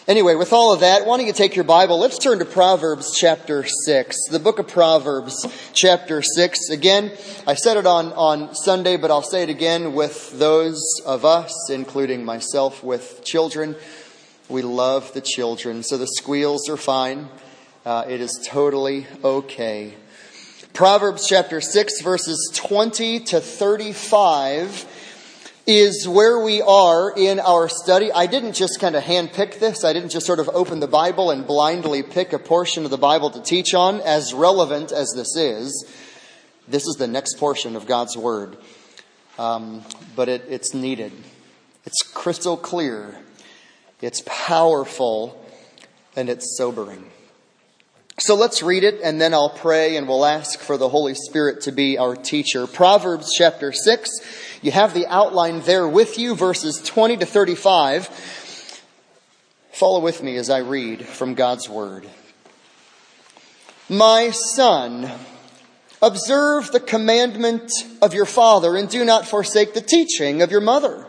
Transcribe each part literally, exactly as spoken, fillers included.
Anyway, with all of that, why don't you take your Bible? Let's turn to Proverbs chapter six. The book of Proverbs chapter six. Again, I said it on, on Sunday, but I'll say it again with those of us, including myself, with children. We love the children, so the squeals are fine. Uh, it is totally okay. Proverbs chapter six, verses twenty to thirty-five is where we are in our study. I didn't just kind of handpick this. I didn't just sort of open the Bible and blindly pick a portion of the Bible to teach on, as relevant as this is. This is the next portion of God's Word. Um, but it, it's needed. It's crystal clear. It's powerful. And it's sobering. So let's read it, and then I'll pray, and we'll ask for the Holy Spirit to be our teacher. Proverbs chapter six. You have the outline there with you, verses twenty to thirty-five. Follow with me as I read from God's Word. My son, observe the commandment of your father, and do not forsake the teaching of your mother.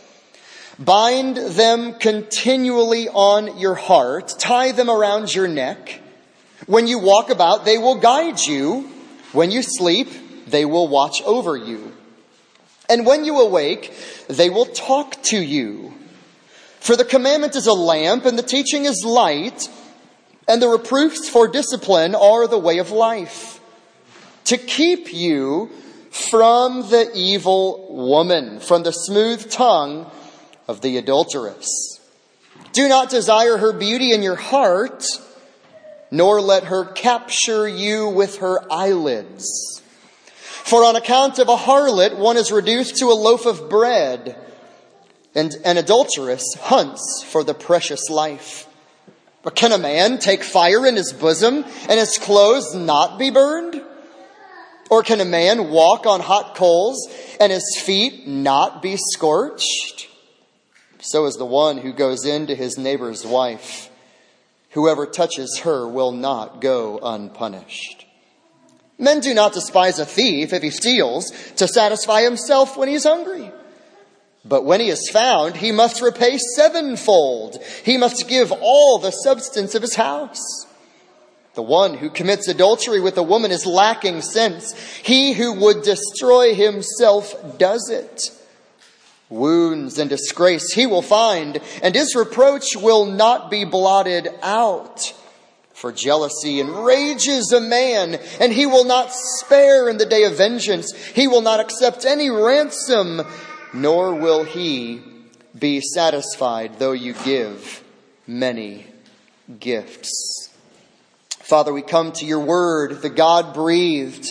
Bind them continually on your heart. Tie them around your neck. When you walk about, they will guide you. When you sleep, they will watch over you. And when you awake, they will talk to you. For the commandment is a lamp, and the teaching is light, and the reproofs for discipline are the way of life, to keep you from the evil woman, from the smooth tongue of the adulteress. Do not desire her beauty in your heart, nor let her capture you with her eyelids. For on account of a harlot, one is reduced to a loaf of bread, and an adulteress hunts for the precious life. But can a man take fire in his bosom, and his clothes not be burned? Or can a man walk on hot coals, and his feet not be scorched? So is the one who goes into his neighbor's wife. Whoever touches her will not go unpunished. Men do not despise a thief if he steals to satisfy himself when he is hungry. But when he is found, he must repay sevenfold. He must give all the substance of his house. The one who commits adultery with a woman is lacking sense. He who would destroy himself does it. Wounds and disgrace he will find, and his reproach will not be blotted out. For jealousy enrages a man, and he will not spare in the day of vengeance. He will not accept any ransom, nor will he be satisfied, though you give many gifts. Father, we come to your word, the God-breathed,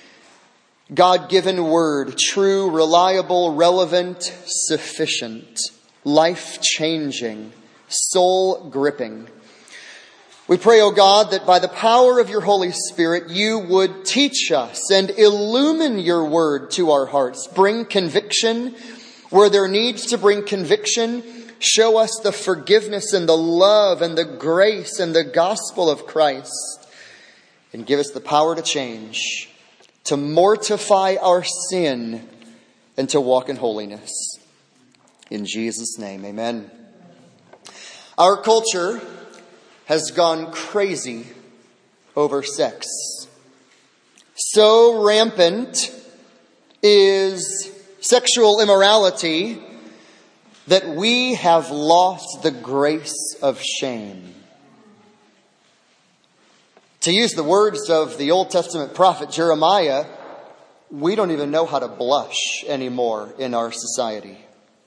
God-given word, true, reliable, relevant, sufficient, life-changing, soul-gripping. We pray, O God, that by the power of your Holy Spirit, you would teach us and illumine your word to our hearts. Bring conviction where there needs to bring conviction. Show us the forgiveness and the love and the grace and the gospel of Christ. And give us the power to change, to mortify our sin, and to walk in holiness. In Jesus' name, amen. Our culture has gone crazy over sex. So rampant is sexual immorality that we have lost the grace of shame. To use the words of the Old Testament prophet Jeremiah, we don't even know how to blush anymore in our society.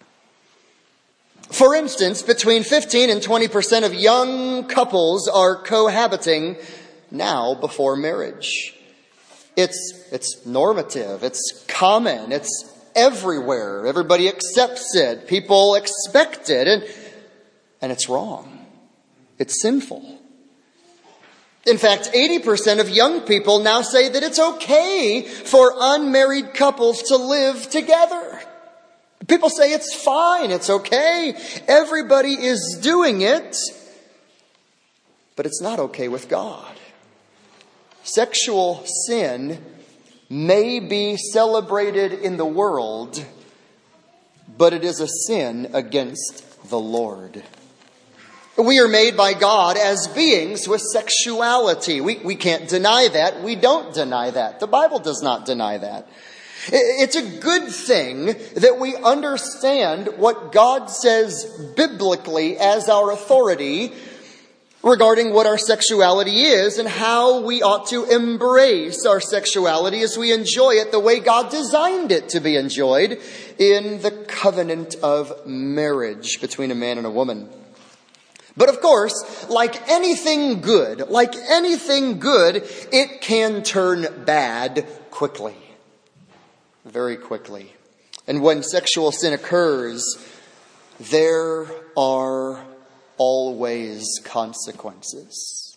For instance, between fifteen and twenty percent of young couples are cohabiting now before marriage. It's, it's normative, it's common, it's everywhere. Everybody accepts it, people expect it, and, and it's wrong. It's sinful. In fact, eighty percent of young people now say that it's okay for unmarried couples to live together. People say it's fine, it's okay. Everybody is doing it. But it's not okay with God. Sexual sin may be celebrated in the world, but it is a sin against the Lord. We are made by God as beings with sexuality. We, we can't deny that. We don't deny that. The Bible does not deny that. It's a good thing that we understand what God says biblically as our authority regarding what our sexuality is and how we ought to embrace our sexuality as we enjoy it the way God designed it to be enjoyed in the covenant of marriage between a man and a woman. But of course, like anything good, like anything good, it can turn bad quickly. Very quickly. And when sexual sin occurs, there are always consequences.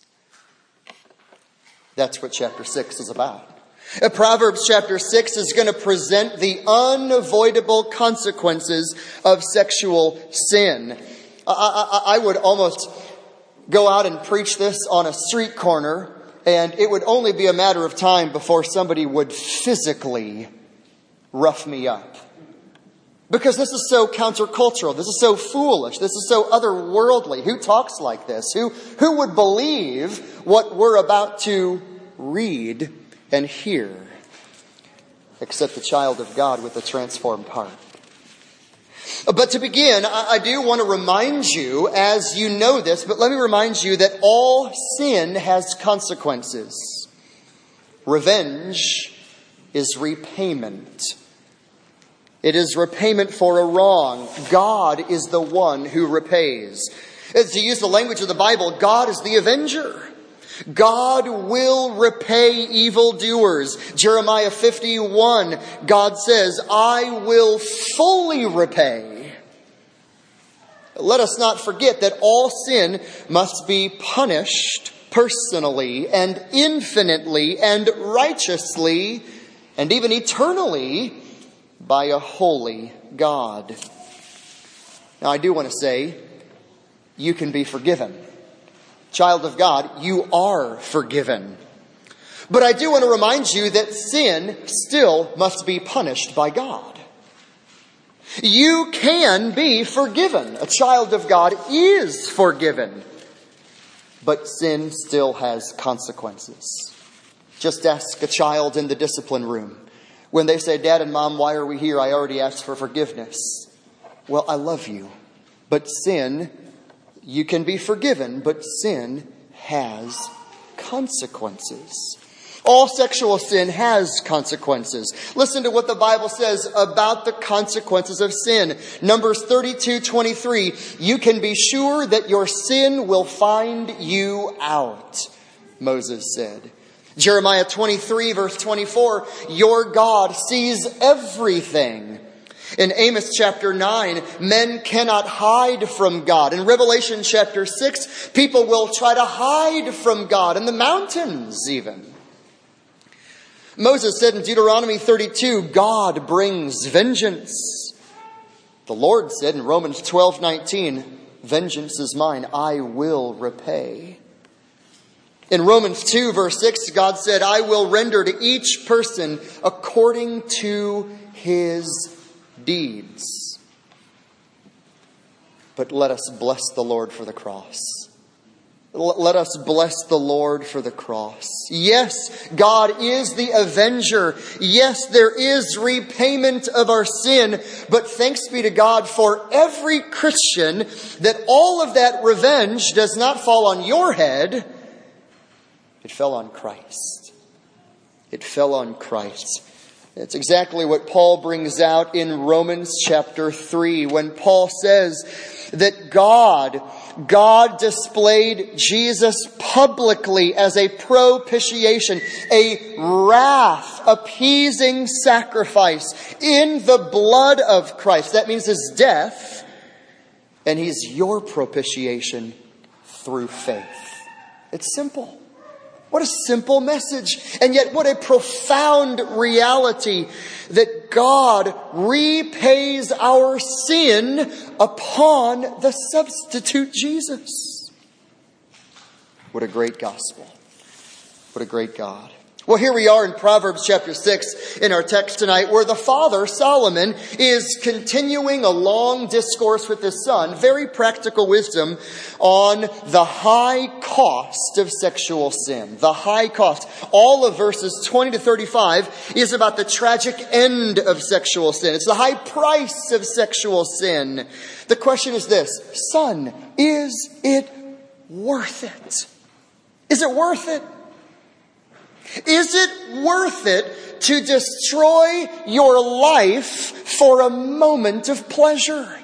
That's what chapter six is about. Proverbs chapter six is going to present the unavoidable consequences of sexual sin. I, I, I would almost go out and preach this on a street corner, and it would only be a matter of time before somebody would physically rough me up. Because this is so countercultural. This is so foolish. This is so otherworldly. Who talks like this? Who, who would believe what we're about to read and hear? Except the child of God with a transformed heart. But to begin, I do want to remind you, as you know this, but let me remind you that all sin has consequences. Revenge is repayment. It is repayment for a wrong. God is the one who repays. To use the language of the Bible, God is the avenger. God will repay evildoers. Jeremiah fifty-one, God says, I will fully repay. Let us not forget that all sin must be punished personally and infinitely and righteously and even eternally by a holy God. Now, I do want to say, you can be forgiven. Child of God, you are forgiven. But I do want to remind you that sin still must be punished by God. You can be forgiven. A child of God is forgiven. But sin still has consequences. Just ask a child in the discipline room. When they say, Dad and Mom, why are we here? I already asked for forgiveness. Well, I love you. But sin, you can be forgiven, but sin has consequences. All sexual sin has consequences. Listen to what the Bible says about the consequences of sin. Numbers thirty-two twenty-three. You can be sure that your sin will find you out, Moses said. Jeremiah twenty-three verse twenty-four. Your God sees everything. In Amos chapter nine, men cannot hide from God. In Revelation chapter six, people will try to hide from God in the mountains even. Moses said in Deuteronomy thirty-two, God brings vengeance. The Lord said in Romans twelve nineteen, vengeance is mine, I will repay. In Romans two verse six, God said, I will render to each person according to his deeds. But let us bless the Lord for the cross. Let us bless the Lord for the cross. Yes, God is the avenger. Yes, there is repayment of our sin. But thanks be to God for every Christian that all of that revenge does not fall on your head. It fell on Christ. It fell on Christ. It's exactly what Paul brings out in Romans chapter three when Paul says that God, God displayed Jesus publicly as a propitiation, a wrath appeasing sacrifice in the blood of Christ. That means his death, and he's your propitiation through faith. It's simple. What a simple message. And yet what a profound reality that God repays our sin upon the substitute Jesus. What a great gospel. What a great God. Well, here we are in Proverbs chapter six in our text tonight, where the father, Solomon, is continuing a long discourse with his son, very practical wisdom on the high cost of sexual sin. The high cost. All of verses twenty to thirty-five is about the tragic end of sexual sin. It's the high price of sexual sin. The question is this: son, is it worth it? Is it worth it? Is it worth it to destroy your life for a moment of pleasure?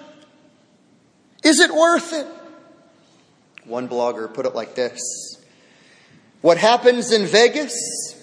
Is it worth it? One blogger put it like this: what happens in Vegas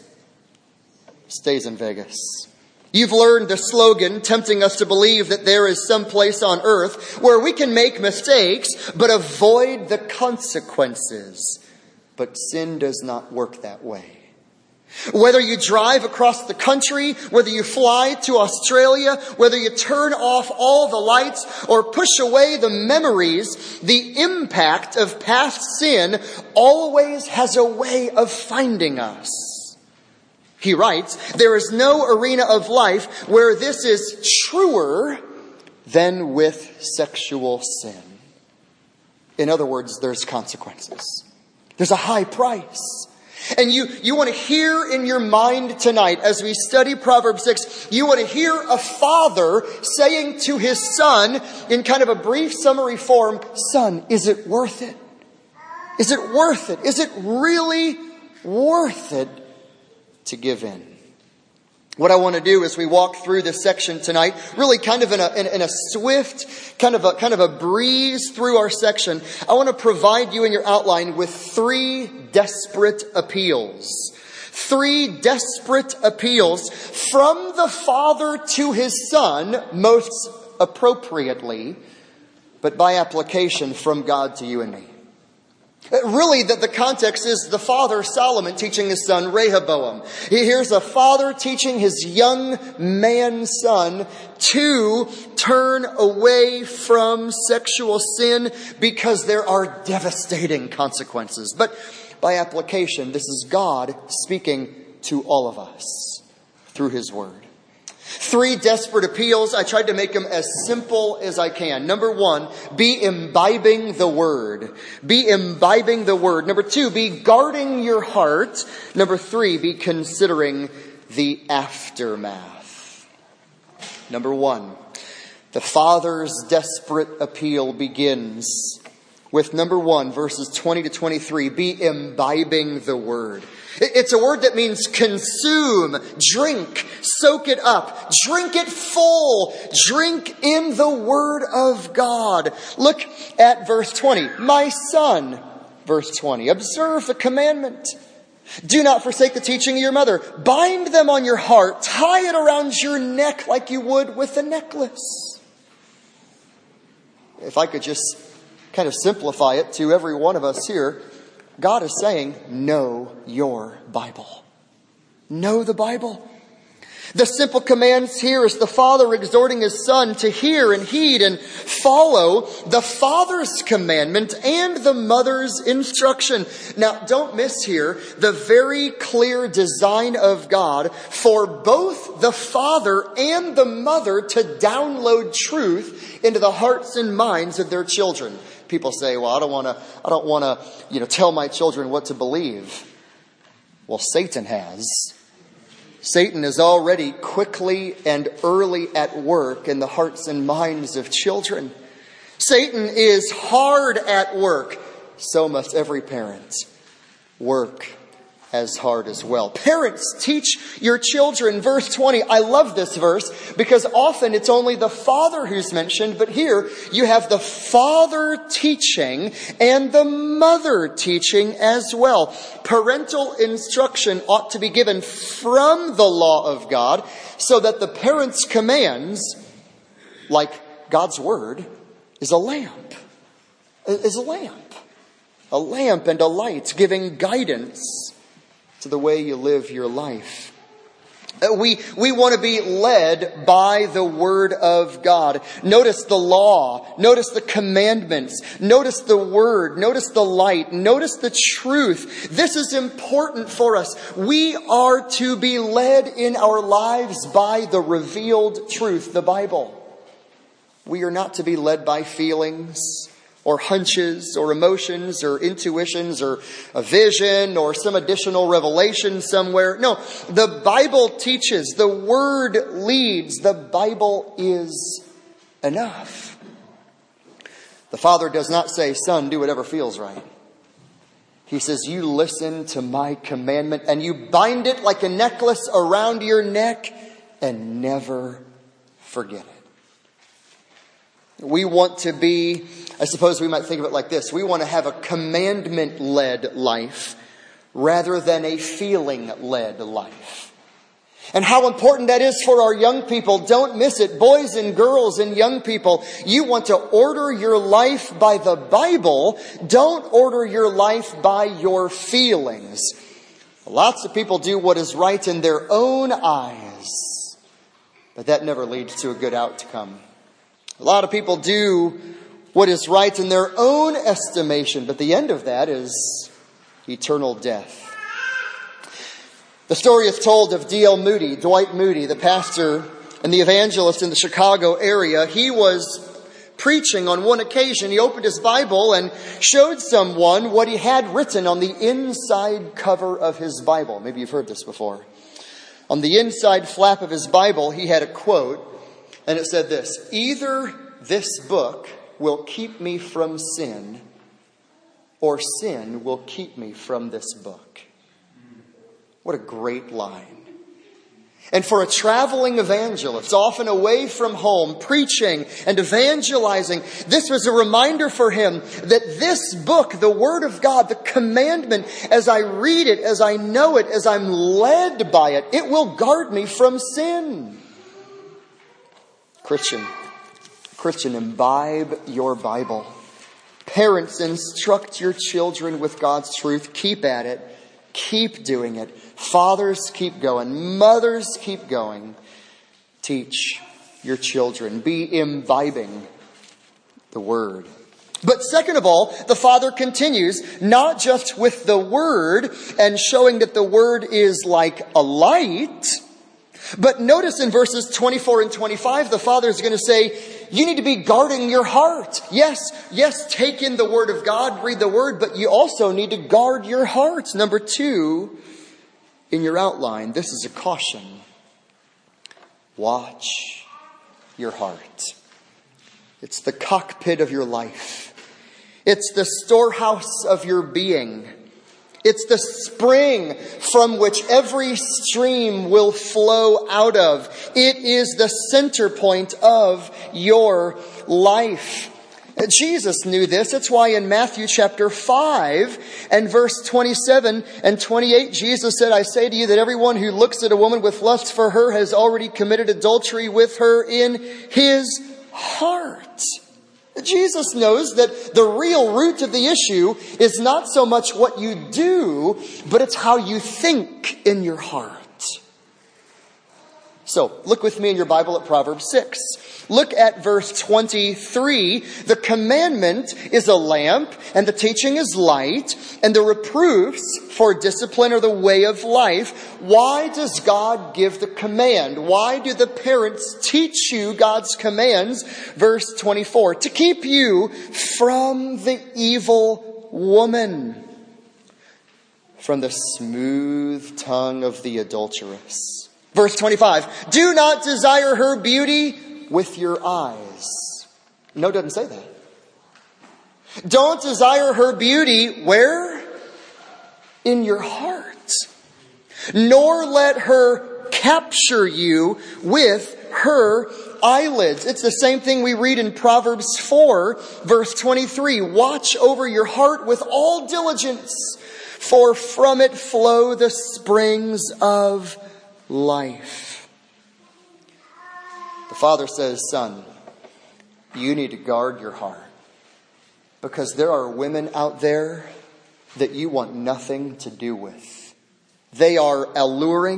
stays in Vegas. You've learned the slogan tempting us to believe that there is some place on earth where we can make mistakes but avoid the consequences. But sin does not work that way. Whether you drive across the country, whether you fly to Australia, whether you turn off all the lights or push away the memories, the impact of past sin always has a way of finding us. He writes, there is no arena of life where this is truer than with sexual sin. In other words, there's consequences. There's a high price. And you, you want to hear in your mind tonight, as we study Proverbs six, you want to hear a father saying to his son, in kind of a brief summary form, son, is it worth it? Is it worth it? Is it really worth it to give in? What I want to do as we walk through this section tonight, really kind of in a, in, in a swift, kind of a, kind of a breeze through our section, I want to provide you in your outline with three desperate appeals. Three desperate appeals from the father to his son, most appropriately, but by application from God to you and me. Really, the, the context is the father, Solomon, teaching his son, Rehoboam. Here's a father teaching his young man son to turn away from sexual sin because there are devastating consequences. But by application, this is God speaking to all of us through his word. Three desperate appeals. I tried to make them as simple as I can. Number one, be imbibing the word. Be imbibing the word. Number two, be guarding your heart. Number three, be considering the aftermath. Number one, the father's desperate appeal begins with number one, verses twenty to twenty-three, be imbibing the word. It's a word that means consume, drink, soak it up, drink it full, drink in the word of God. Look at verse twenty. My son, verse twenty, observe the commandment. Do not forsake the teaching of your mother. Bind them on your heart. Tie it around your neck like you would with a necklace. If I could just kind of simplify it to every one of us here, God is saying, know your Bible. Know the Bible. The simple commands here is the father exhorting his son to hear and heed and follow the father's commandment and the mother's instruction. Now, don't miss here the very clear design of God for both the father and the mother to download truth into the hearts and minds of their children. People say, well, I don't want to, I don't want to, you know, tell my children what to believe. Well, Satan has. Satan is already quickly and early at work in the hearts and minds of children. Satan is hard at work. So must every parent work as hard as well. Parents, teach your children. Verse twenty, I love this verse because often it's only the father who's mentioned, but here you have the father teaching and the mother teaching as well. Parental instruction ought to be given from the law of God so that the parent's commands, like God's word, is a lamp. Is a lamp. A lamp and a light giving guidance to the way you live your life. We, we want to be led by the Word of God. Notice the law. Notice the commandments. Notice the Word. Notice the light. Notice the truth. This is important for us. We are to be led in our lives by the revealed truth, the Bible. We are not to be led by feelings or hunches or emotions or intuitions or a vision or some additional revelation somewhere. No, the Bible teaches, the Word leads, the Bible is enough. The Father does not say, son, do whatever feels right. He says, you listen to my commandment and you bind it like a necklace around your neck and never forget it. We want to be, I suppose we might think of it like this. We want to have a commandment-led life rather than a feeling-led life. And how important that is for our young people. Don't miss it. Boys and girls and young people, you want to order your life by the Bible. Don't order your life by your feelings. Lots of people do what is right in their own eyes, but that never leads to a good outcome. A lot of people do what is right in their own estimation, but the end of that is eternal death. The story is told of D L Moody, Dwight Moody, the pastor and the evangelist in the Chicago area. He was preaching on one occasion. He opened his Bible and showed someone what he had written on the inside cover of his Bible. Maybe you've heard this before. On the inside flap of his Bible, he had a quote. And it said this, either this book will keep me from sin, or sin will keep me from this book. What a great line. And for a traveling evangelist, often away from home, preaching and evangelizing, this was a reminder for him that this book, the Word of God, the commandment, as I read it, as I know it, as I'm led by it, it will guard me from sin. Christian, Christian, imbibe your Bible. Parents, instruct your children with God's truth. Keep at it. Keep doing it. Fathers, keep going. Mothers, keep going. Teach your children. Be imbibing the Word. But second of all, the Father continues, not just with the Word and showing that the Word is like a light. But notice in verses twenty-four and twenty-five, the Father is going to say, you need to be guarding your heart. Yes, yes, take in the Word of God, read the Word, but you also need to guard your heart. Number two, in your outline, this is a caution. Watch your heart. It's the cockpit of your life. It's the storehouse of your being. It's the spring from which every stream will flow out of. It is the center point of your life. Jesus knew this. That's why in Matthew chapter five and verse twenty-seven and twenty-eight, Jesus said, I say to you that everyone who looks at a woman with lust for her has already committed adultery with her in his heart. Jesus knows that the real root of the issue is not so much what you do, but it's how you think in your heart. So, look with me in your Bible at Proverbs six. Look at verse twenty-three. The commandment is a lamp, and the teaching is light, and the reproofs for discipline are the way of life. Why does God give the command? Why do the parents teach you God's commands? Verse twenty-four. To keep you from the evil woman, from the smooth tongue of the adulteress. Verse twenty-five, do not desire her beauty with your eyes. No, it doesn't say that. Don't desire her beauty where? In your heart. Nor let her capture you with her eyelids. It's the same thing we read in Proverbs four, verse twenty-three. Watch over your heart with all diligence, for from it flow the springs of life. The Father says, son, you need to guard your heart, because there are women out there that you want nothing to do with. They are alluring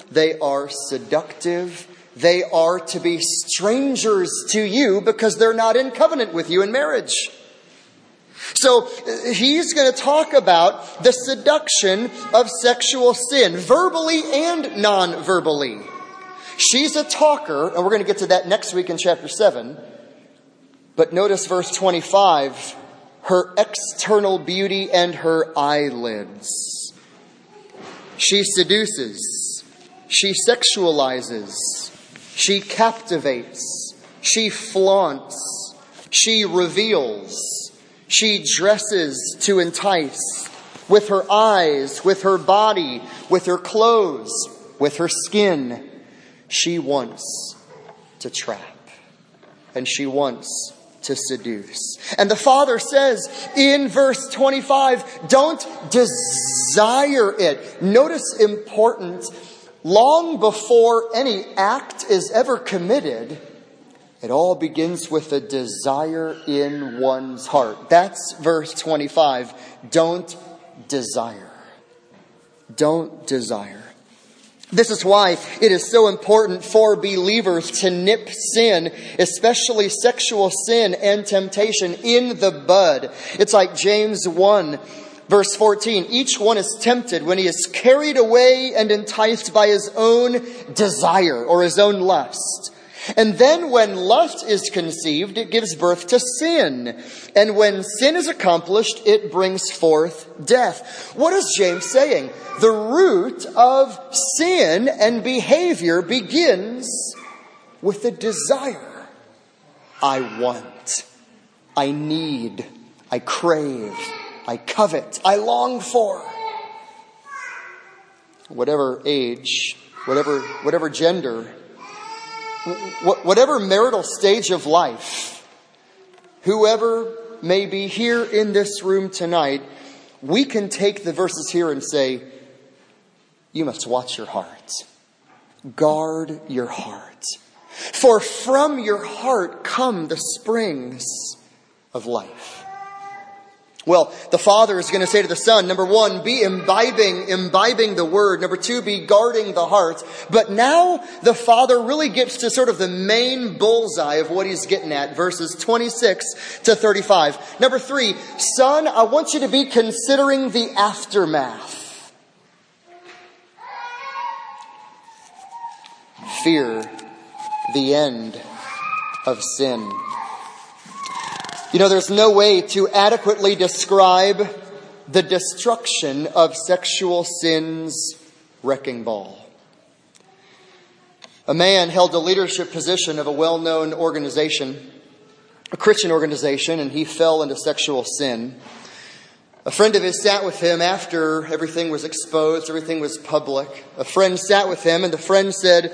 They are seductive. They are to be strangers to you because they're not in covenant with you in marriage. So he's going to talk about the seduction of sexual sin, verbally and non-verbally. She's a talker, and we're going to get to that next week in chapter seven. But notice verse twenty-five, her external beauty and her eyelids. She seduces, she sexualizes, she captivates, she flaunts, she reveals, she dresses to entice with her eyes, with her body, with her clothes, with her skin. She wants to trap, and she wants to seduce. And the Father says in verse twenty-five, don't desire it. Notice important, long before any act is ever committed, it all begins with a desire in one's heart. That's verse twenty-five. Don't desire. Don't desire. This is why it is so important for believers to nip sin, especially sexual sin and temptation, in the bud. It's like James one, verse fourteen. Each one is tempted when he is carried away and enticed by his own desire or his own lust. And then when lust is conceived, it gives birth to sin. And when sin is accomplished, it brings forth death. What is James saying? The root of sin and behavior begins with a desire. I want. I need. I crave. I covet. I long for. Whatever age, whatever, whatever gender, whatever marital stage of life, whoever may be here in this room tonight, we can take the verses here and say, you must watch your heart. Guard your heart. For from your heart come the springs of life. Well, the Father is going to say to the Son, number one, be imbibing, imbibing the Word. Number two, be guarding the heart. But now the Father really gets to sort of the main bullseye of what he's getting at, verses twenty-six to thirty-five. Number three, Son, I want you to be considering the aftermath. Fear the end of sin. You know, there's no way to adequately describe the destruction of sexual sin's wrecking ball. A man held a leadership position of a well-known organization, a Christian organization, and he fell into sexual sin. A friend of his sat with him after everything was exposed, everything was public. A friend sat with him, and the friend said,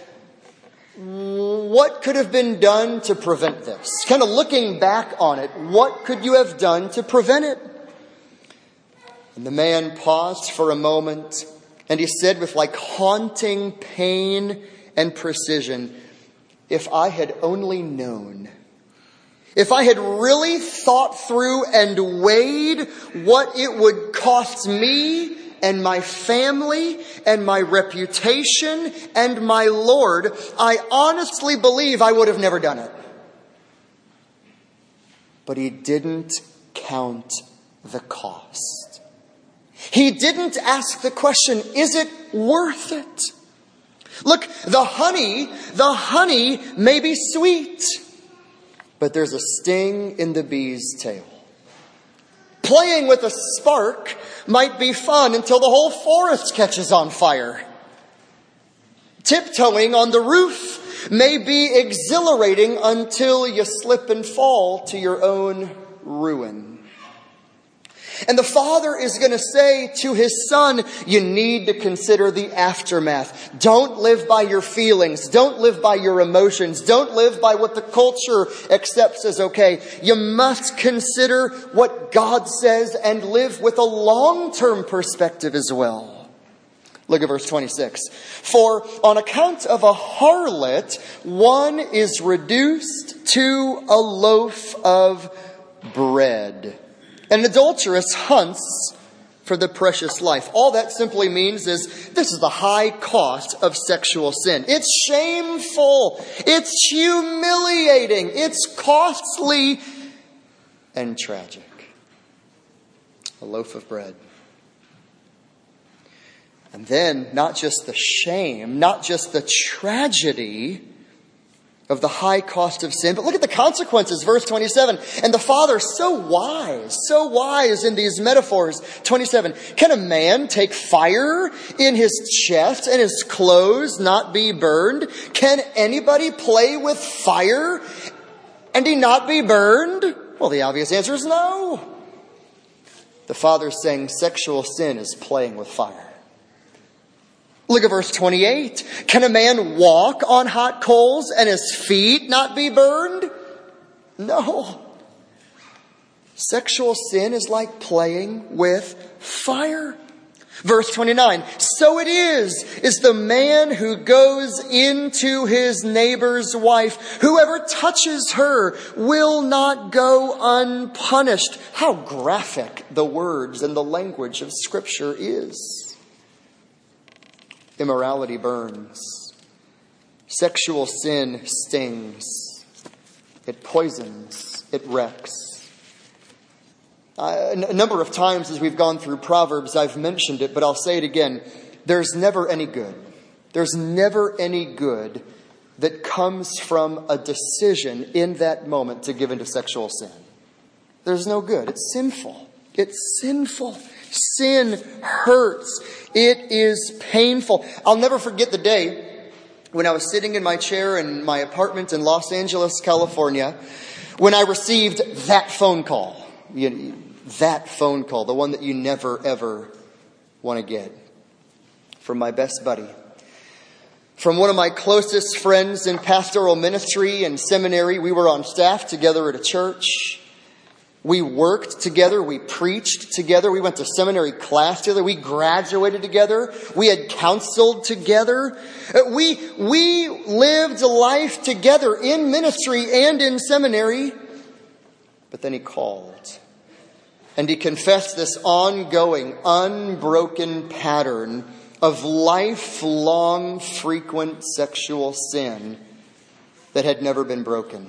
what could have been done to prevent this? Kind of looking back on it, what could you have done to prevent it? And the man paused for a moment, and he said with like haunting pain and precision, if I had only known, if I had really thought through and weighed what it would cost me and my family, and my reputation, and my Lord, I honestly believe I would have never done it. But he didn't count the cost. He didn't ask the question, is it worth it? Look, the honey, the honey may be sweet, but there's a sting in the bee's tail. Playing with a spark might be fun until the whole forest catches on fire. Tiptoeing on the roof may be exhilarating until you slip and fall to your own ruin. And the Father is going to say to his Son, you need to consider the aftermath. Don't live by your feelings. Don't live by your emotions. Don't live by what the culture accepts as okay. You must consider what God says and live with a long-term perspective as well. Look at verse twenty-six. For on account of a harlot, one is reduced to a loaf of bread. And an adulteress hunts for the precious life. All that simply means is this is the high cost of sexual sin. It's shameful. It's humiliating. It's costly and tragic. A loaf of bread. And then not just the shame, not just the tragedy of the high cost of sin, but look at the consequences. Verse twenty-seven. And the Father, so wise, so wise in these metaphors. twenty-seven. Can a man take fire in his chest and his clothes not be burned? Can anybody play with fire and he not be burned? Well, the obvious answer is no. The Father's saying sexual sin is playing with fire. Look at verse twenty-eight. Can a man walk on hot coals and his feet not be burned? No. Sexual sin is like playing with fire. Verse twenty-nine. So it is, is the man who goes into his neighbor's wife. Whoever touches her will not go unpunished. How graphic the words and the language of Scripture is. Immorality burns. Sexual sin stings. It poisons. It wrecks. Uh, a number of times as we've gone through Proverbs, I've mentioned it, but I'll say it again. There's never any good. There's never any good that comes from a decision in that moment to give into sexual sin. There's no good. It's sinful. It's sinful. Sin hurts. It is painful. I'll never forget the day when I was sitting in my chair in my apartment in Los Angeles, California, when I received that phone call. You, that phone call, the one that you never, ever want to get. From my best buddy. From one of my closest friends in pastoral ministry and seminary. We were on staff together at a church. We worked together. We preached together. We went to seminary class together. We graduated together. We had counseled together. We, we lived life together in ministry and in seminary. But then he called. And he confessed this ongoing, unbroken pattern of lifelong, frequent sexual sin that had never been broken.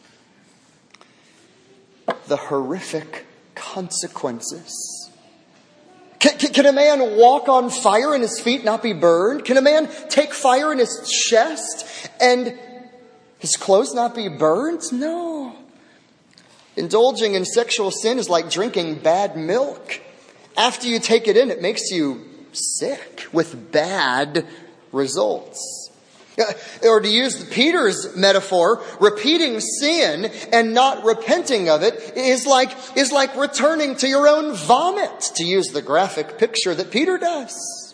The horrific consequences. Can, can, can a man walk on fire and his feet not be burned? Can a man take fire in his chest and his clothes not be burned? No. Indulging in sexual sin is like drinking bad milk. After you take it in, it makes you sick with bad results. Or to use Peter's metaphor, repeating sin and not repenting of it is like, is like returning to your own vomit, to use the graphic picture that Peter does.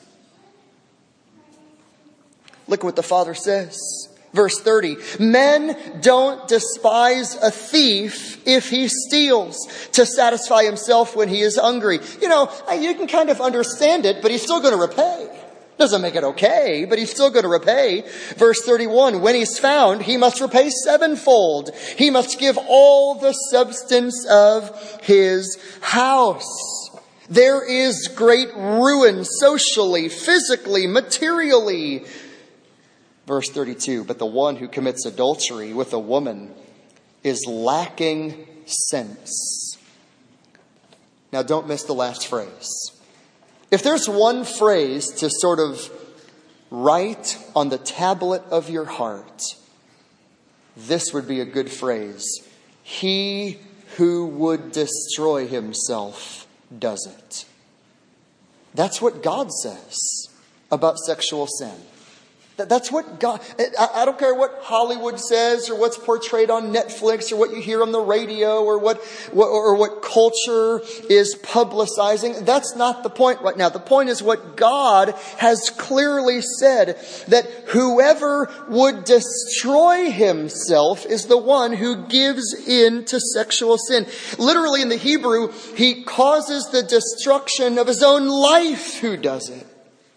Look what the Father says. Verse thirty, men don't despise a thief if he steals to satisfy himself when he is hungry. You know, you can kind of understand it, but he's still going to repay. Doesn't make it okay, but he's still going to repay. Verse thirty-one, when he's found, he must repay sevenfold. He must give all the substance of his house. There is great ruin socially, physically, materially. Verse thirty-two, but the one who commits adultery with a woman is lacking sense. Now don't miss the last phrase. If there's one phrase to sort of write on the tablet of your heart, this would be a good phrase. He who would destroy himself does it. That's what God says about sexual sin. That's what God, I don't care what Hollywood says or what's portrayed on Netflix or what you hear on the radio or what, or what culture is publicizing. That's not the point right now. The point is what God has clearly said, that whoever would destroy himself is the one who gives in to sexual sin. Literally in the Hebrew, he causes the destruction of his own life who does it.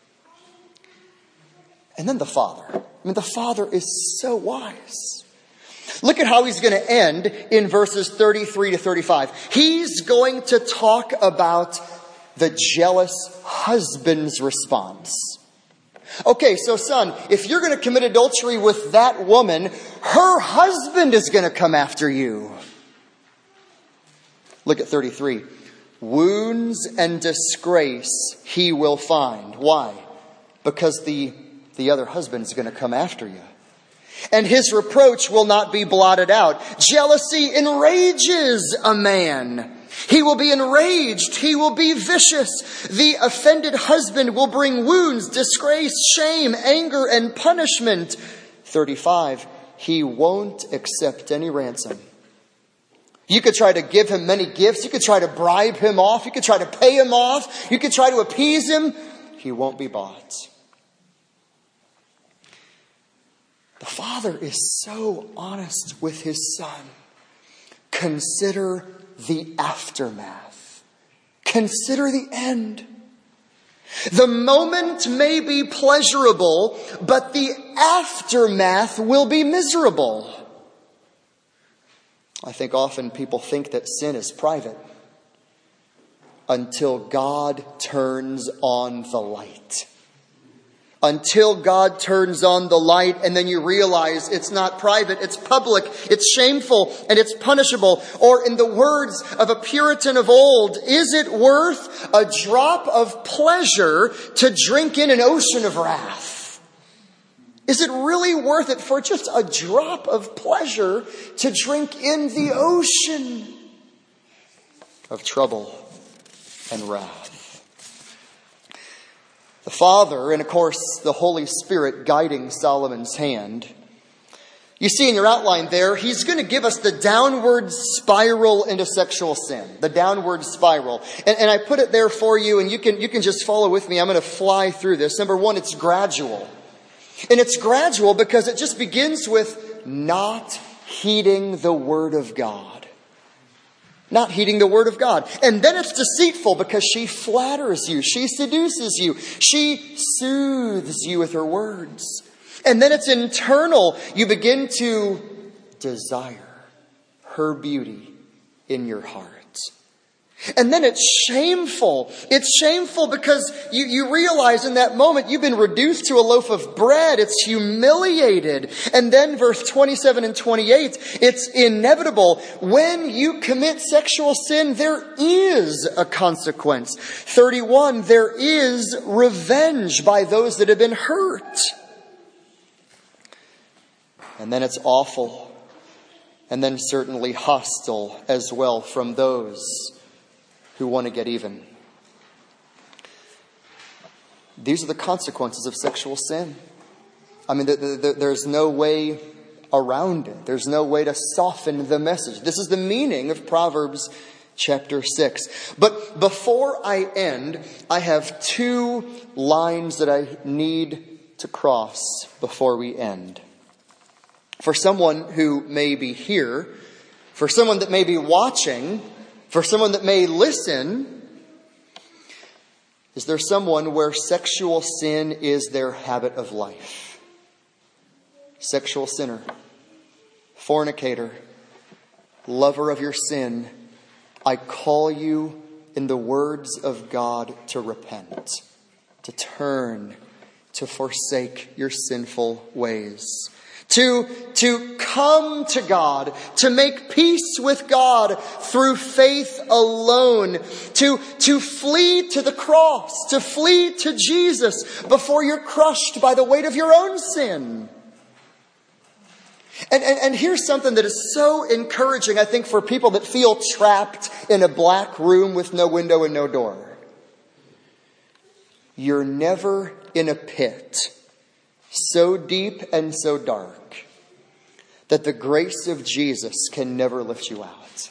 And then the Father. I mean, the Father is so wise. Look at how he's going to end in verses thirty-three to thirty-five. He's going to talk about the jealous husband's response. Okay, so son, if you're going to commit adultery with that woman, her husband is going to come after you. Look at thirty-three. Wounds and disgrace he will find. Why? Because the, the other husband is going to come after you. And his reproach will not be blotted out. Jealousy enrages a man. He will be enraged. He will be vicious. The offended husband will bring wounds, disgrace, shame, anger, and punishment. thirty-five. He won't accept any ransom. You could try to give him many gifts. You could try to bribe him off. You could try to pay him off. You could try to appease him. He won't be bought. The Father is so honest with his Son. Consider the aftermath. Consider the end. The moment may be pleasurable, but the aftermath will be miserable. I think often people think that sin is private until God turns on the light. Until God turns on the light, and then you realize it's not private, it's public, it's shameful, and it's punishable. Or in the words of a Puritan of old, is it worth a drop of pleasure to drink in an ocean of wrath? Is it really worth it for just a drop of pleasure to drink in the ocean of trouble and wrath? The Father, and of course the Holy Spirit guiding Solomon's hand. You see in your outline there, he's going to give us the downward spiral into sexual sin. The downward spiral. And, and I put it there for you, and you can, you can just follow with me. I'm going to fly through this. Number one, it's gradual. And it's gradual because it just begins with not heeding the Word of God. Not heeding the Word of God. And then it's deceitful because she flatters you. She seduces you. She soothes you with her words. And then it's internal. You begin to desire her beauty in your heart. And then it's shameful. It's shameful because you, you realize in that moment you've been reduced to a loaf of bread. It's humiliated. And then verse twenty-seven and twenty-eight, it's inevitable. When you commit sexual sin, there is a consequence. thirty-one, there is revenge by those that have been hurt. And then it's awful. And then certainly hostile as well from those who want to get even. These are the consequences of sexual sin. I mean, the, the, the, there's no way around it. There's no way to soften the message. This is the meaning of Proverbs chapter six. But before I end, I have two lines that I need to cross before we end. For someone who may be here, for someone that may be watching, for someone that may listen, is there someone where sexual sin is their habit of life? Sexual sinner, fornicator, lover of your sin, I call you in the words of God to repent, to turn, to forsake your sinful ways. To, to come to God, to make peace with God through faith alone, to, to flee to the cross, to flee to Jesus before you're crushed by the weight of your own sin. And, and, and here's something that is so encouraging, I think, for people that feel trapped in a black room with no window and no door. You're never in a pit so deep and so dark that the grace of Jesus can never lift you out.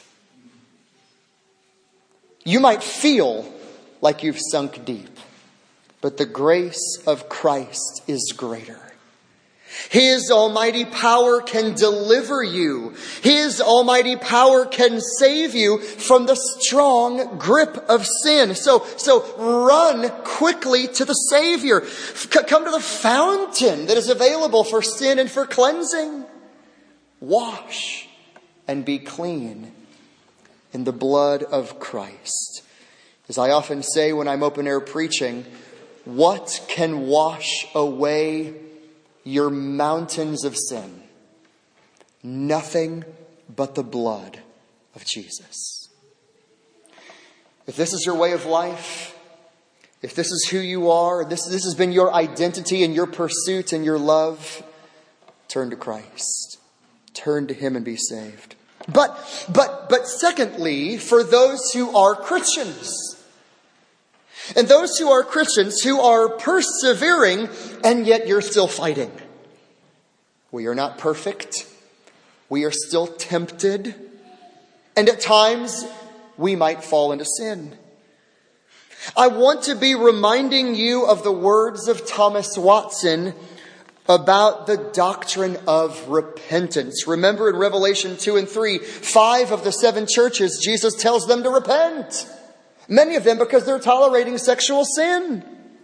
You might feel like you've sunk deep, but the grace of Christ is greater. His almighty power can deliver you. His almighty power can save you from the strong grip of sin. So, so run quickly to the Savior. C- come to the fountain that is available for sin and for cleansing. Wash and be clean in the blood of Christ. As I often say when I'm open air preaching, what can wash away your mountains of sin? Nothing but the blood of Jesus. If this is your way of life, if this is who you are, this, this has been your identity and your pursuit and your love, turn to Christ. Turn to Him and be saved. But, but, but secondly, for those who are Christians, and those who are Christians who are persevering, and yet you're still fighting. We are not perfect. We are still tempted. And at times, we might fall into sin. I want to be reminding you of the words of Thomas Watson about the doctrine of repentance. Remember in Revelation two and three, five of the seven churches, Jesus tells them to repent. Many of them because they're tolerating sexual sin.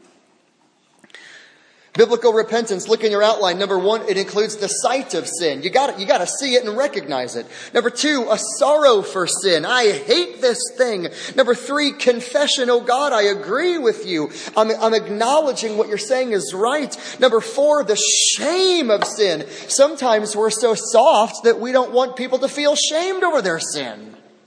Biblical repentance, look in your outline. Number one, it includes the sight of sin. You got you got to see it and recognize it. Number two, a sorrow for sin. I hate this thing. Number three, confession. Oh God, I agree with you. I'm, I'm acknowledging what you're saying is right. Number four, the shame of sin. Sometimes we're so soft that we don't want people to feel shamed over their sin.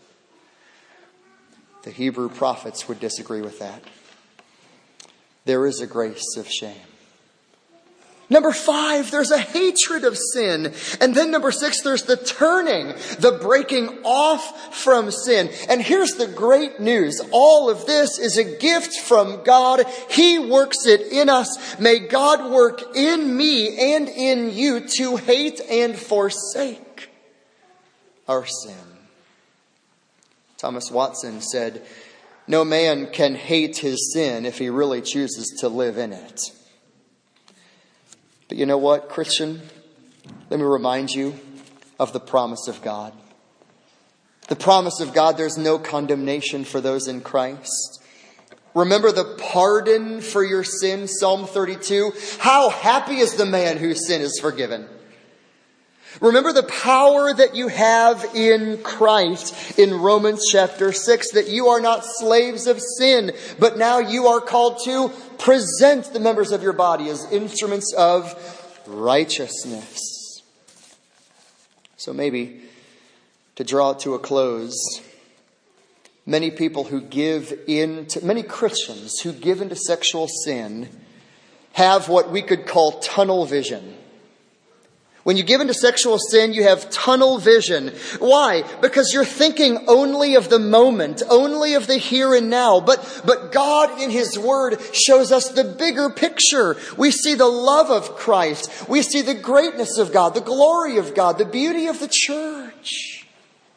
The Hebrew prophets would disagree with that. There is a grace of shame. Number five, there's a hatred of sin. And then number six, there's the turning, the breaking off from sin. And here's the great news. All of this is a gift from God. He works it in us. May God work in me and in you to hate and forsake our sin. Thomas Watson said, no man can hate his sin if he really chooses to live in it. But you know what, Christian? Let me remind you of the promise of God. The promise of God, there's no condemnation for those in Christ. Remember the pardon for your sin, Psalm thirty-two. How happy is the man whose sin is forgiven. Remember the power that you have in Christ in Romans chapter six, that you are not slaves of sin, but now you are called to present the members of your body as instruments of righteousness. So maybe to draw it to a close, many people who give in to, many Christians who give into sexual sin have what we could call tunnel vision. When you give into sexual sin, you have tunnel vision. Why? Because you're thinking only of the moment, only of the here and now. But, but God in His Word shows us the bigger picture. We see the love of Christ. We see the greatness of God, the glory of God, the beauty of the church.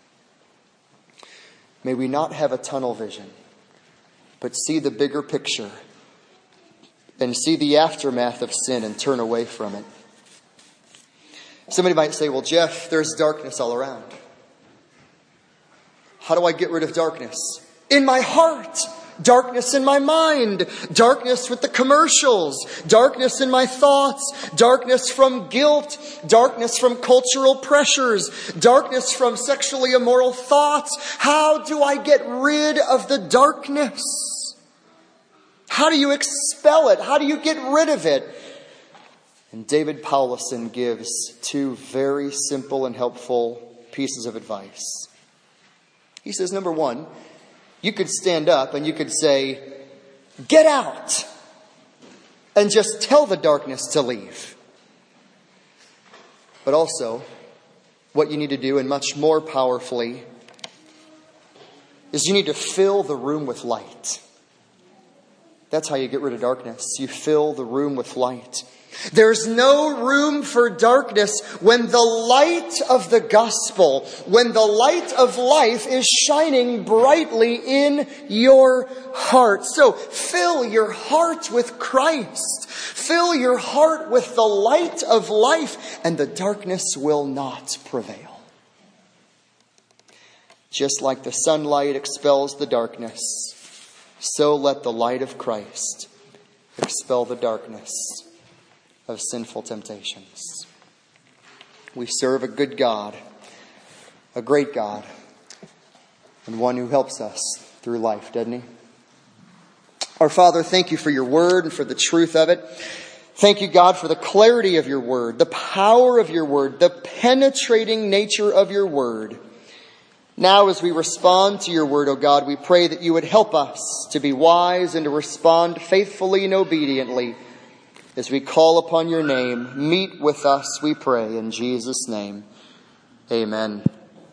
May we not have a tunnel vision, but see the bigger picture and see the aftermath of sin and turn away from it. Somebody might say, well, Jeff, there's darkness all around. How do I get rid of darkness? In my heart. Darkness in my mind. Darkness with the commercials. Darkness in my thoughts. Darkness from guilt. Darkness from cultural pressures. Darkness from sexually immoral thoughts. How do I get rid of the darkness? How do you expel it? How do you get rid of it? And David Powlison gives two very simple and helpful pieces of advice. He says, number one, you could stand up and you could say, get out, and just tell the darkness to leave. But also, what you need to do, and much more powerfully, is you need to fill the room with light. That's how you get rid of darkness. You fill the room with light. There's no room for darkness when the light of the gospel, when the light of life is shining brightly in your heart. So fill your heart with Christ. Fill your heart with the light of life, and the darkness will not prevail. Just like the sunlight expels the darkness, so let the light of Christ expel the darkness of sinful temptations. We serve a good God, a great God, and one who helps us through life, doesn't He? Our Father, thank you for your word and for the truth of it. Thank you, God, for the clarity of your word, the power of your word, the penetrating nature of your word. Now, as we respond to your word, O God, we pray that you would help us to be wise and to respond faithfully and obediently as we call upon your name. Meet with us, we pray, in Jesus' name. Amen.